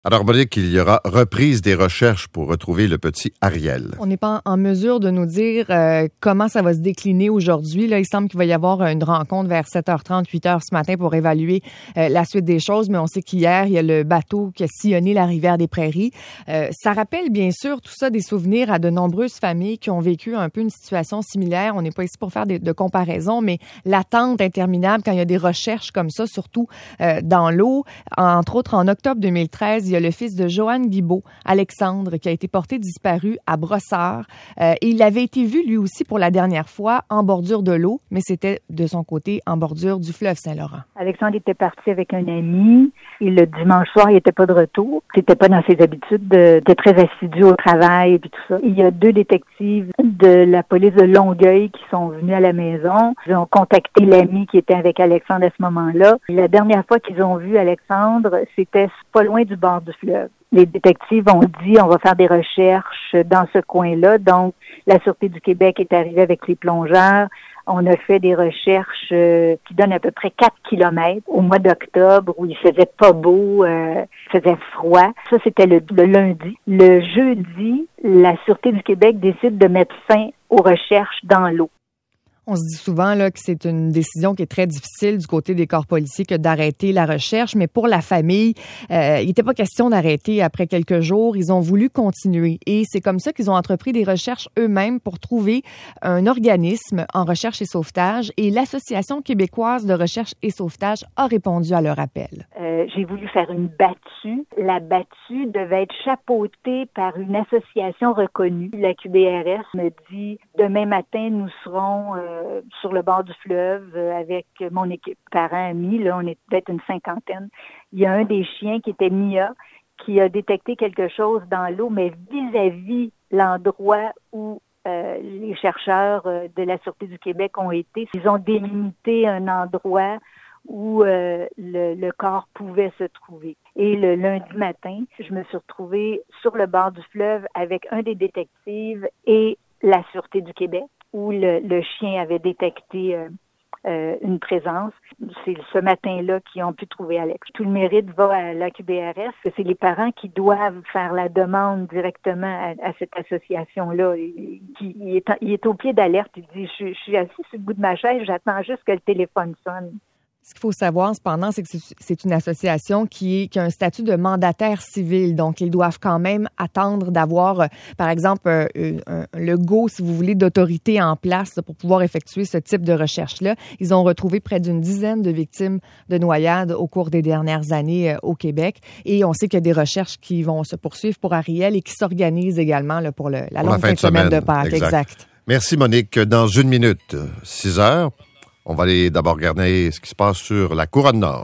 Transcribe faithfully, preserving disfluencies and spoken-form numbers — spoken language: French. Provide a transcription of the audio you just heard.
Alors, Monique, il y aura reprise des recherches pour retrouver le petit Ariel. On n'est pas en mesure de nous dire euh, comment ça va se décliner aujourd'hui. Là, il semble qu'il va y avoir une rencontre vers sept heures trente, huit heures ce matin pour évaluer euh, la suite des choses. Mais on sait qu'hier, il y a le bateau qui a sillonné la rivière des Prairies. Euh, ça rappelle bien sûr tout ça des souvenirs à de nombreuses familles qui ont vécu un peu une situation similaire. On n'est pas ici pour faire des, de comparaisons, mais l'attente interminable quand il y a des recherches comme ça, surtout euh, dans l'eau. Entre autres, en octobre deux mille treize, il y a le fils de Joanne Guibault, Alexandre, qui a été porté disparu à Brossard. Euh, et il avait été vu, lui aussi, pour la dernière fois, en bordure de l'eau, mais c'était, de son côté, en bordure du fleuve Saint-Laurent. Alexandre était parti avec un ami, et le dimanche soir, il n'était pas de retour. C'était pas dans ses habitudes de, de très assidu au travail et puis tout ça. Il y a deux détectives de la police de Longueuil qui sont venus à la maison. Ils ont contacté l'ami qui était avec Alexandre à ce moment-là. La dernière fois qu'ils ont vu Alexandre, c'était pas loin du bord du fleuve. Les détectives ont dit on va faire des recherches dans ce coin-là. Donc, la Sûreté du Québec est arrivée avec les plongeurs. On a fait des recherches euh, qui donnent à peu près quatre kilomètres au mois d'octobre où il faisait pas beau, euh, il faisait froid. Ça, c'était le, le lundi. Le jeudi, la Sûreté du Québec décide de mettre fin aux recherches dans l'eau. On se dit souvent là, que c'est une décision qui est très difficile du côté des corps policiers que d'arrêter la recherche, mais pour la famille, euh, il n'était pas question d'arrêter après quelques jours. Ils ont voulu continuer et c'est comme ça qu'ils ont entrepris des recherches eux-mêmes pour trouver un organisme en recherche et sauvetage et l'Association québécoise de recherche et sauvetage a répondu à leur appel. Euh, j'ai voulu faire une battue. La battue devait être chapeautée par une association reconnue. La Q B R S me dit demain matin, nous serons euh, sur le bord du fleuve euh, avec mon équipe, parents, amis, là, on est peut-être une cinquantaine. Il y a un des chiens qui était Mia, qui a détecté quelque chose dans l'eau, mais vis-à-vis l'endroit où euh, les chercheurs euh, de la Sûreté du Québec ont été. Ils ont délimité un endroit où euh, le, le corps pouvait se trouver. Et le lundi matin, je me suis retrouvée sur le bord du fleuve avec un des détectives et la Sûreté du Québec, où le, le chien avait détecté euh, euh, une présence. C'est ce matin-là qu'ils ont pu trouver Alex. Tout le mérite va à l'A Q B R S. C'est les parents qui doivent faire la demande directement à, à cette association-là. Il, il, est, il est au pied d'alerte. Il dit, je, je suis assis sur le bout de ma chaise, j'attends juste que le téléphone sonne. Ce qu'il faut savoir, cependant, c'est que c'est une association qui, est, qui a un statut de mandataire civil. Donc, ils doivent quand même attendre d'avoir, par exemple, un, un, le go, si vous voulez, d'autorité en place pour pouvoir effectuer ce type de recherche-là. Ils ont retrouvé près d'une dizaine de victimes de noyades au cours des dernières années au Québec. Et on sait qu'il y a des recherches qui vont se poursuivre pour Ariel et qui s'organisent également là, pour le, la longue fin de semaine de Pâques. Exact. exact. Merci, Monique. Dans une minute, six heures, on va aller d'abord regarder ce qui se passe sur la Couronne Nord.